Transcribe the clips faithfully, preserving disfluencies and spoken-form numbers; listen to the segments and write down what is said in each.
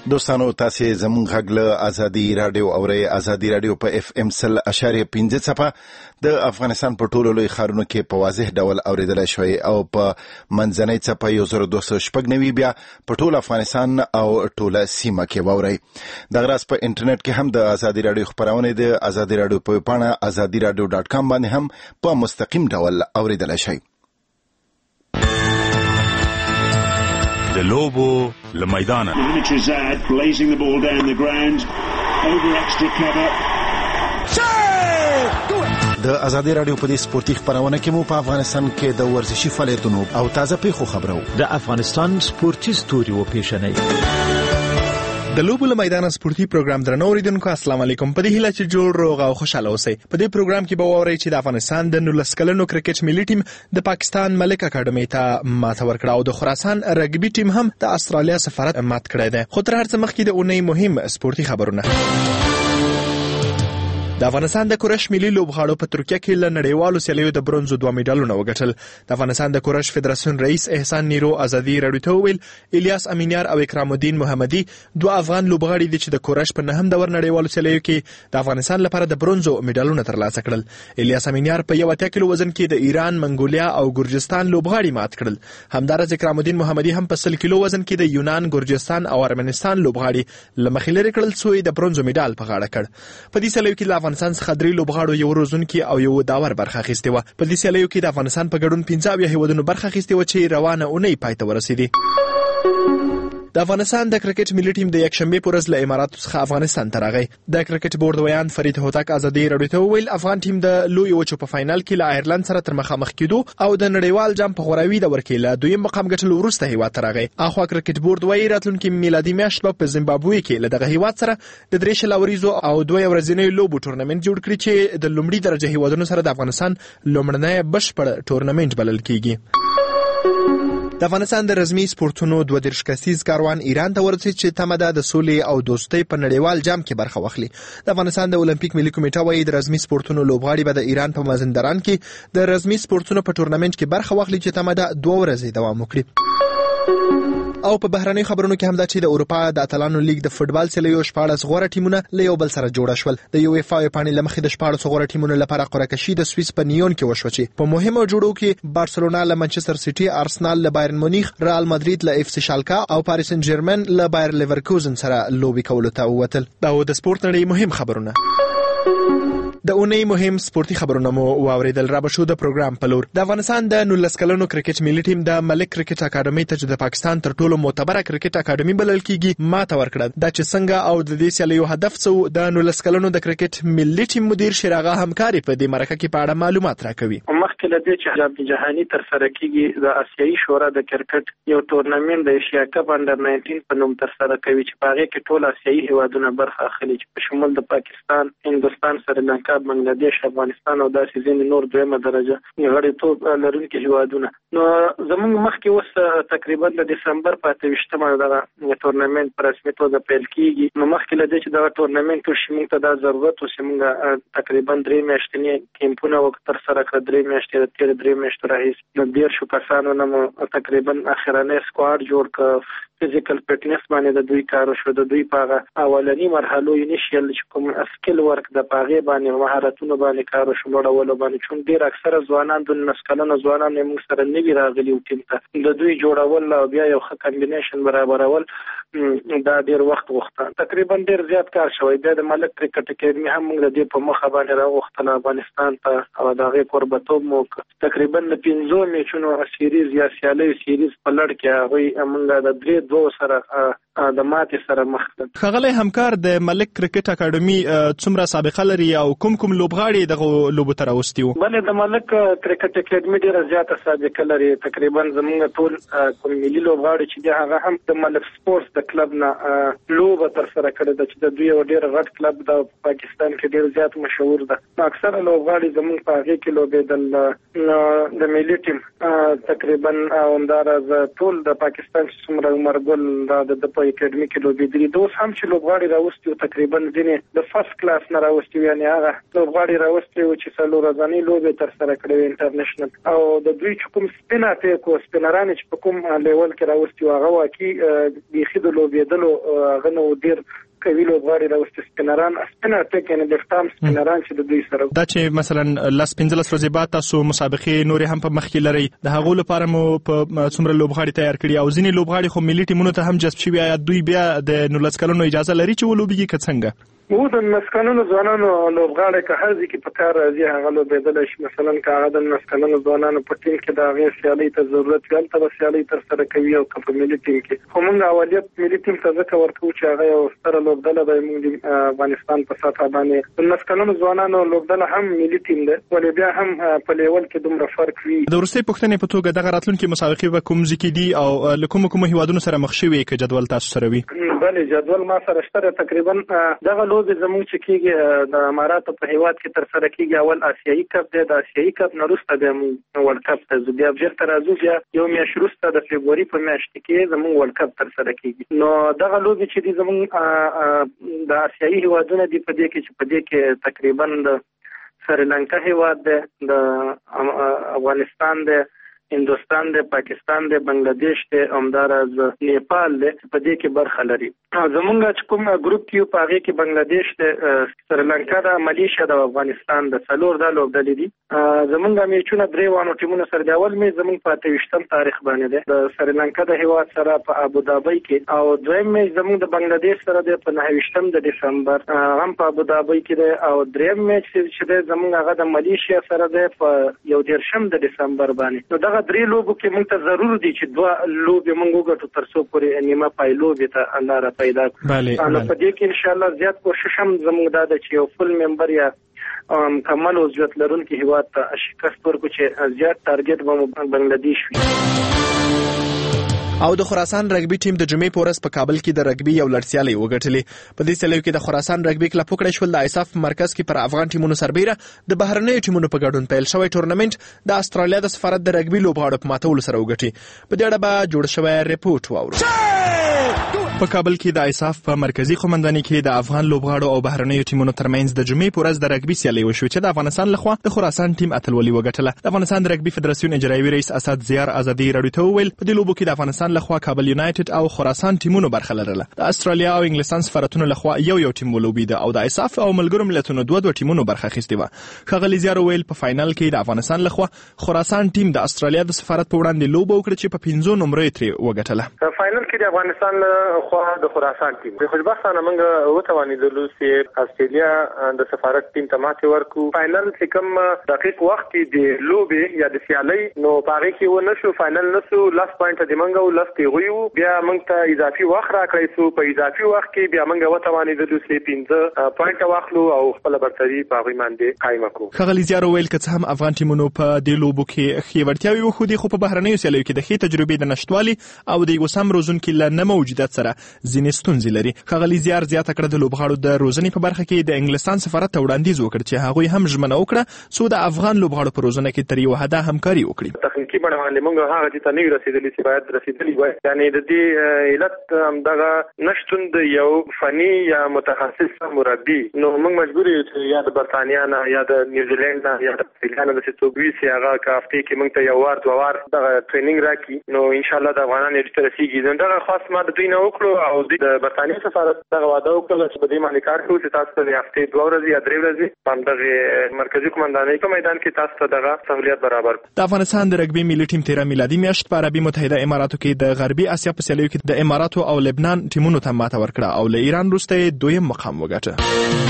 دوستانو تاسو زموږ غږ له ازادي رادیو اورئ. ازادي رادیو په اف ام سل اشاریه پنځه صفه د افغانستان په ټولو لوی ښارونو کې په واضح ډول اوریدلای شوی او په منځنۍ صفه یو زر دوه سوه شپږ نوي بیا په ټول افغانستان او ټوله سیمه کې واورئ. دغه راز په انټرنیټ کې هم د ازادي رادیو خبرونه د ازادي رادیو په پاڼه ازادي رادیو ډاټ کام باندې هم په مستقیم ډول اوریدلای شئ. د لوبو له میدانه blazing the ball down the ground over extra cover. د ازادي رادیو په دې سپورتي خبرونه کې مو په افغانستان کې د ورزشي فعالیتونو او تازه پیښو خبرو د افغانستان سپورتي ستوري او پیښنې د لوبو له میدان سپورتي پروګرام درنو اوریدونکو السلام علیکم. په دې هیله چې جوړ روغ او خوشاله اوسئ. په دې پروګرام کې به واورئ چې د افغانستان د نولس کلنو کرکټ ملي ټیم د پاکستان ملک اکیډمي ته ماته ورکړه او د خراسان رګبي ټیم هم د استرالیا سفارت مات کړی دی. خو تر هر څه مخکې د اونۍ مهم سپورتي خبرونه. د افغانستان د کورش ملي لوبغاړو په ترکیه کې له نړیوالو سیالیو د برونزو دوه میډالونه وګټل. د افغانستان د کورش فدراسیون رئیس احسان نیرو ازادي رادیو ته وویل الیاس امینیار او اکرام الدین محمدي دوه افغان لوبغاړي دي چې د کورش په نهم دور نړیوالو سیالیو کې د افغانستان لپاره د برونزو میډالونه ترلاسه کړل. الیاس امینیار په یو اتیا کیلو وزن کې د ایران، منګولیا او ګرجستان لوبغاړي مات کړل. همدارس اکرام الدین محمدي هم په سل کیلو وزن کې د یونان، ګرجستان او ارمنستان لوبغاړي لمخې لري کړل څو د برونزو میډال په غاړه کړ. په دې سیالیو کې افغانستان څخه درې لوبغاړو یو روزونکي او یو داور برخه اخیستې وه. په دې سیالیو کې د افغانستان په ګډون پنځه اویا هیوادونو برخه اخیستې وه چې روانه اونۍ پای ته ورسېدې. د افغانستان د کرکټ ملي ټیم د یکشنبه په ورځ له اماراتو څخه افغانستان ته راغی. د کرکټ بورډ ویان فرید هوتک ازادي رادیو ته وویل افغان ټیم د لوی وچو په فائنل کې له آیرلند سره تر مخامخ کېدو او د نړیوال جام په غوراوي دور کې له دویم مقام ګټلو وروسته هیواد ته راغی. اخوا کرکټ بورډ وایي راتلونکي میلادي میاشت په زیمبابوې کې له دغه هیواد سره د درې شلاوریزو او دوه ورځنیو لوبو ټورنمنت جوړ کړي چې د لومړي درجه هیوادونو سره د افغانستان لومړنی بشپړ ټورنمنت بلل کیږي. د افغانستان د رسمي سپورتونو دوه دېرش کسیز کاروان ایران ته ورسېد چې تمه ده د سولې او دوستۍ په نړیوال جام کې برخه واخلي. د افغانستان د اولمپیک ملي کمیټه وايي د رسمي سپورتونو لوبغاړي به د ایران په مازندران کې د رسمي سپورتونو په ټورنمنت کې برخه واخلي چې تمه ده دوه ورځې دوام وکړي. او په بهرنۍ خبرونو کې هم دا چې د اروپا د اتلانو لیگ د فوتبال سیالیو شپاړس غوره ټیمونه له یو بل سره جوړ شول. د یو اف ای پاڼې لمخې د شپاړس غوره ټیمونو لپاره قرعه کشي د سویس په نیون کې وشو چې په مهمو جوړو کې بارسلونا له منچستر سیټي، ارسنال له بایرن مونیخ، رئال مادرید له اف سی شالکا او پاریس سن ژرمن له بایر لیورکوزن سره لوبي کولو ته ووتل. دا د سپورت نړۍ مهم خبرونه. د اونۍ مهم سپورتي خبرونه مو واوریدل. را بشو د پروګرام په لور. د افغانستان د نولس کلنو کرکټ ملي ټیم د ملک کرکټ اکیډمي ته چې د پاکستان تر ټولو معتبره کرکټ اکیډمي بلل کیږي ماته ورکړه. دا چې څنګه او د دې سیالیو هدف څه د نولس کلنو د کرکټ ملي ټیم مدیر شیراغه همکاري په دې مرکه کې په اړه معلومات راکوي. مخکې له دې چې جام جهاني تر سره کیږي د آسیایي شورا د کرکټ یو ټورنمنت د ایشیا کپ انډر ناینټین په نوم تر سره کوي چې په هغه کې ټول آسیایي هیوادونه برخه اخلي چې په شمول د پاکستان، هندوستان، سریلانکا، بنگلاديش، افغانستان او داسې ځینې نور دویمه درجه غړیتوب لرونکي هیوادونه. نو زموږ مخکې اوس تقریبا د دسمبر په اته ویشتمه دغه ټورنمنت په رسمي توګه پیل کیږي. نو مخکې له دې چې دغه ټورنمنت وشي موږ ته دا ضرورت و چې موږ تقریبا درې میاشتې کیمپونه تر سره کړ. درې میاشتې د تېرې درې میاشتو راهیسې نو دېرشو کسانو نه مو تقریبا اخرنی سکواډ جوړ کړ. فزیکل فټنس باندې د دوی کار شو. د دوی په اولنی مرحلو انیشیل چې کوم اسکل ورک د پاغه باندې مهارتونو باندې کار شو لوړولو باندې چون ډیر اکثره ځوانان د نسکلونو ځوانان موږ سره نوی راغلي او ټیم ته د دوی جوړول او بیا یو ښه کمبینیشن برابرول دا ډیر وخت غوښته. تقریبا ډیر زیات کار شوی. بیا د ملک کرکټ اکیډمي هم موږ د دې په مخه باندې راوختل افغانستان ته او دغه قربتوب مو تقریبا د پنځو میچونو سیریز یا سیالي سیریز په لړ کې هغه موږ د درې دوه سره د ماتې سره مخ کړ. خغلی همکار د ملک کرکټ اکیډمي څومره سابقه لري او کوم کوم لوبغاړي دغه لوبو ته راوستي وو؟ بله د ملک کرکټ اکیډمي ډیره زیاته سابقه لري. تقریبا زموږ ټول کوم ملي لوبغاړي چې دی هغه هم د ملک سپورتس د کلب نه لوبه تر سره کړې ده چې د دوی یو ډیر غټ کلب د پاکستان کې ډیر زیات مشهور ده. اکثره لوبغاړي زموږ په هغه کې لوبېدل. د ملي ټیم تقریبا همداراز ټول د پاکستان څومره عمر ګل د په اکیډمي کې لوبېدلي دي. اوس هم چې لوبغاړي راوستي تقریبا ځینې د فرست کلاس نه راوستي، یعنی هغه لوبغاړي راوستي چې څلور ورځې لوبې تر سره کړې انټرنیشنل، او د دوی چې کوم سپین اټیک او سپینران چې په کوم لیول کې راوستي هغه واقعي بیخي د لوبېدلو هغه نو ډېر کوي لوبغاړي راوستي سپینران سپین اټیک یعنی د ختام سپینران چې د دوی سره دا چې مثلا لاس پنځلس ورځې بعد تاسو مسابقې نورې هم په مخ کې لري، د هغو لپاره مو په څومره لوبغاړي تیار کړي او ځینې لوبغاړي خو ملي ټیمونو ته هم جذب شوي، یا دوی بیا د نولس کلونو اجازه لري چې ولوبېږي که څنګه؟ و د مسکنونو ځوانانو لوبغاړي که هر ځای کې په کار راځي هغه لوبېدلی شي. مثلا که هغه د مسکنونو ځوانانو په ټیم کې د هغې سیالۍ ته ضرورت وي هلته به سیالۍ ترسره کوي، او که په ملي ټیم کې خو موږ اولیت ملي ټیم ته ځکه ورکوو چې هغه یو ستره لوبډله ده موږ د افغانستان په سطحه باندې. د مسکنونو ځوانانو لوبډله هم ملي ټیم ده، ولې بیا هم په لیول کې دومره فرق وي. د وروستۍ پوښتنې په توګه دغه راتلونکي مسابقې به کوم ځای کې دي او له کومو کومو هیوادونو سره مخ شوي که جدول تاسو سره وي؟ بله جدول ما سره شته. تقریبا دغه لوبې زموږ چې کېږي د اماراتو په هیواد کې تر سره کېږي. اول آسیایي کپ دی، د آسیایي کپ نه وروسته بیا موږ ورلډ کپ ته ځو، بیا بېرته راځو، بیا یو میاشت وروسته د فبروري په میاشت کې زموږ ورلډ کپ تر سره کېږي. نو دغه لوبې چې دي زموږ د آسیایي هیوادونه دي په دې کې چې په دې کې تقریبا د سریلانکا هیواد دی، د افغانستان دی، هندوستان دی، پاکستان دی، بنگلاديش دی، همداراز نیپال دی په دې کې برخه لري. زمونږ چې کوم ګروپ کې په هغه کې بنگلاديش دی، سریلانکا دی، ملیشیا دی، افغانستان دی، څلور دا لوبډلې دي. زمونږ میچونه درې وانو ټیمونو سره دی. اول میچ زمونږ په اته ویشتم تاریخ باندې دی د سریلانکا د هیواد سره په ابوظبي کې، او دویم میچ زمونږ د بنگلاديش سره دی په نهه ویشتم د دسمبر هم په ابوظبي کې دی، او دریم میچ چې دی زمونږ هغه د ملیشیا سره دی په یو دیرشم د دسمبر باندې. نو دغه درې لوبو کې موږ ته ضرور دي چې دوه لوبې موږ وګټو تر څو پورې نیمه پای لوبې ته لاره پیدا کړو. نو په دې کې انشاءالله زیات کوشش هم زموږ دا ده چې یو فل ممبر یا کمل عضویت لرونکي هیواد ته شکست ورکړو چې زیات ټارګټ به مو بنګلاديش وي. او د خراسان رګبي ټیم د جمعې په ورځ په کابل کې د رګبي یو لړسیالۍ وګټلې. په دې سیالیو کې د خراسان رګبي کلب وکړی شول د ایساف مرکز کې پر افغان ټیمونو سربیره د بهرنیو ټیمونو په ګډون پیل شوی ټورنمنت د استرالیا د سفارت د رګبي لوبغاړو په ماتولو سره وګټي. په دې اړه به جوړ شوی ریپورت واورو. په کابل کې د ایساف په مرکزی قومندانۍ کې د افغان لوبغاړو او بهرنیو ټیمونو ترمنځ د جمعې په ورځ د رګبي سیالۍ وشوه چې د افغانستان لخوا د خراسان ټیم اتلولي وګټله. د افغانستان د رګبي فدراسیون اجرایوي رئیس اسد زیار ازادي راډیو ته وویل په دې لوبو کې د افغانستان لخوا کابل یونایټډ او خراسان ټیمونو برخه لرله. د استرالیا او انګلستان سفارتونو لخوا یو یو ټیم ولوبېده او د ایساف او ملګرو ملتونو دوه دوه ټیمونو برخه اخیستې وه. ښاغلي زیار وویل په فائنل کې د افغانستان لخوا خراسان ټیم د استرالیا د سفارت په وړاندې لوبه وکړه چې په پنځو نمرې ترې وګټله. په فائنل کې د افغانستان لخوا د خراسان ټیم په خوشبختانه موږ وتوانېدلو چې استرالیا د سفارت ټیم ته ماتې ورکړو. فائنل چې کوم دقیق وخت کې د لوبې یا د سیالۍ نو په هغې کې ونه شو، فائنل نه شو، لس پوینټه د موږ او لس هغوی وو. بیا موږ ته اضافي وخت راکړی شو، په اضافي وخت کې بیا موږ وتوانېدلو چې پنځه پوینټه واخلو او خپله برتري په هغوی باندې قایمه کړو. ښاغلي زیار وویل که څه هم افغان ټیمونو په دې لوبو کې ښې وړتیاوې وښودې، خو په بهرنیو سیالیو کې د ښې تجربې د نشتوالي او د یو سم روزونکي له نه موجودیت سره ځینې ستونزې لري. ښاغلي زیار زیاته کړه د لوبغاړو د روزنې په برخه کې د انګلستان سفارت ته وړاندیز وکړ چې هغوی هم ژمنه وکړه څو د افغان لوبغاړو په روزنه کې تر یو حده همکاري وکړي. تخنیکي بڼه باندې موږ هغه ځای ته نه یو رسېدلي چې باید رسېدلي وای. یعنې د دې علت همدغه نشتون د یو فني یا متخصص مربي. نو موږ مجبور یو چې یا د برتانیا نه یا د نیوزیلینډ نه یا د استرالیا نه داسې څوک وي چې هغه که هفتې کې موږ ته یو وار دوه وار دغه ټریننګ راکړي. نو انشاءالله د افغانان یې ته رسېږي. نو دغه خاص ما د دوی نه وکړو او دوی د برتانیا سفارت دغه واده وکړله چې په دې باندې کار کوو چې تاسو ته د هفتې دوه ورځې یا درې ورځې په همدغې مرکزي قومندانۍ په میدان کې تاسو ته دغه سهولیت برابر کړو. د افغانستان د رګبي ملي ټیم تېره میلادي میاشت په عربي متحده اماراتو کې د غربي اسیا په سیالیو کې د اماراتو او لبنان ټیمونو ته ماته ورکړه او له ایران وروسته دویم مقام وګاټه.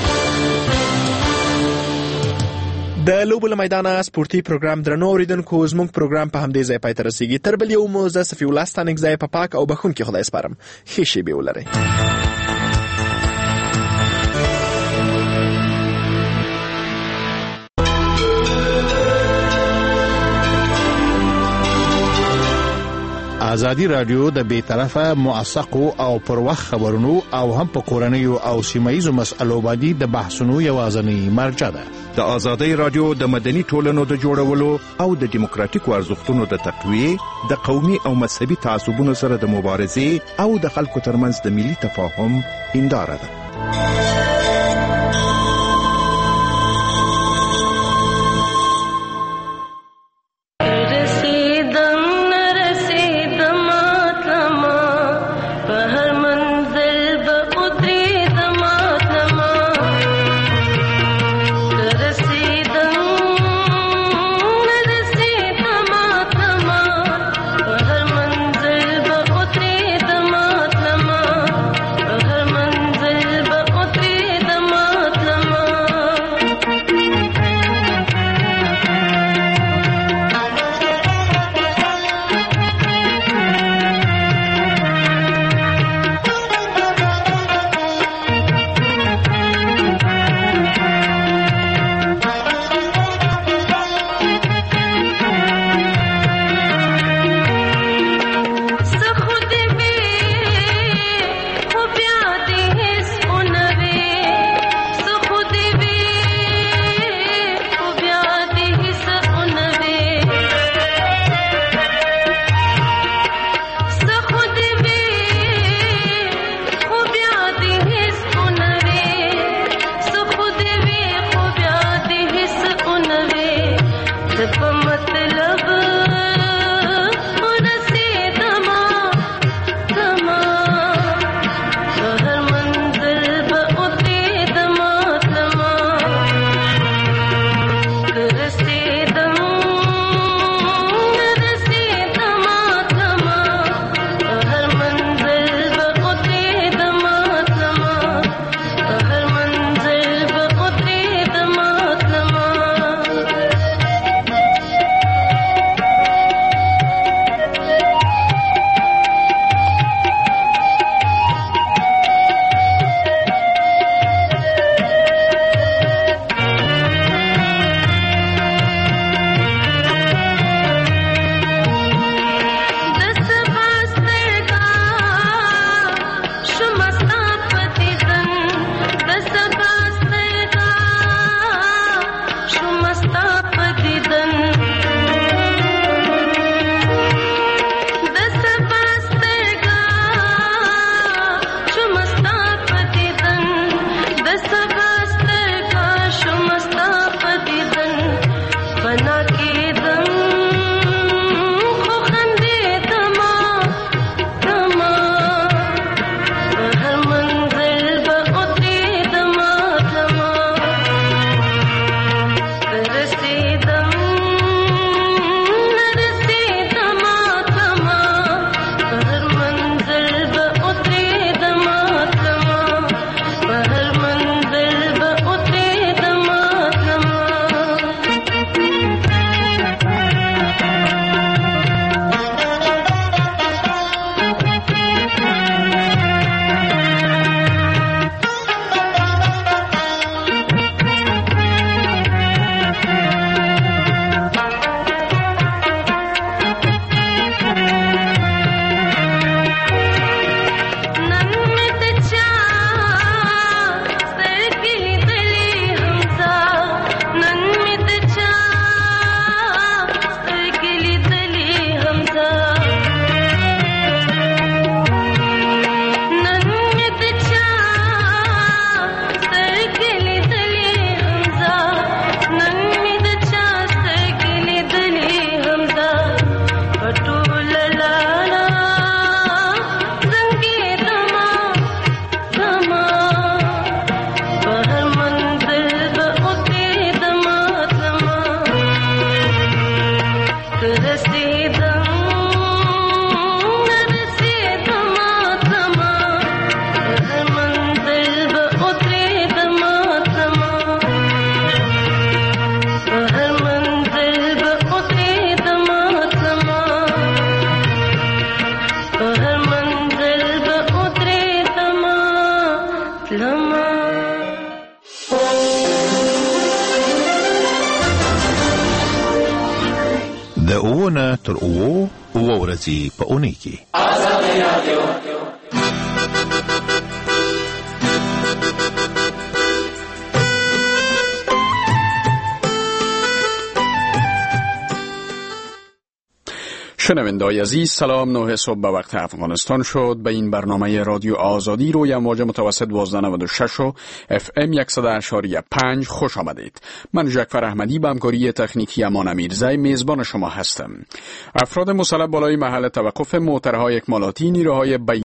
د لوبو له میدانه سپورتي پروګرام درنو اوریدونکو زموږ پروګرام په همدې ځای پای ته رسیږي. تر بل یو مو زه صفي الله ستانکزی په پاک او بخښونکي خدای سپارم. ښې شېبې ولرئ. ازادي رادیو د بې طرفه موثقو او پر وخت خبرونو او هم په کورنیو او سیمایي مسایلو باندې د بحثونو یوازنی مرجع ده. د ازادي رادیو د مدني ټولنو د جوړولو او د دیموکراتیکو ارزښتونو د تقویه، د قومي او مذهبي تعصبونو سره د مبارزې او د خلکو ترمنځ د ملي تفاهم هنداره ده. Three تر اوو اوو ورځې په اونۍ کې. شنونده‌های عزیز، سلام. نه صبح به وقت افغانستان شد. به این برنامه رادیو آزادی روی امواج متوسط دوازده نود و شش و اف ام صد و پنج خوش آمدید. من جعفر احمدی با همکاری تکنیکی امان امیرزی میزبان شما هستم. افراد مسلح بالای محل توقف موترهای اکمالاتی نیروهای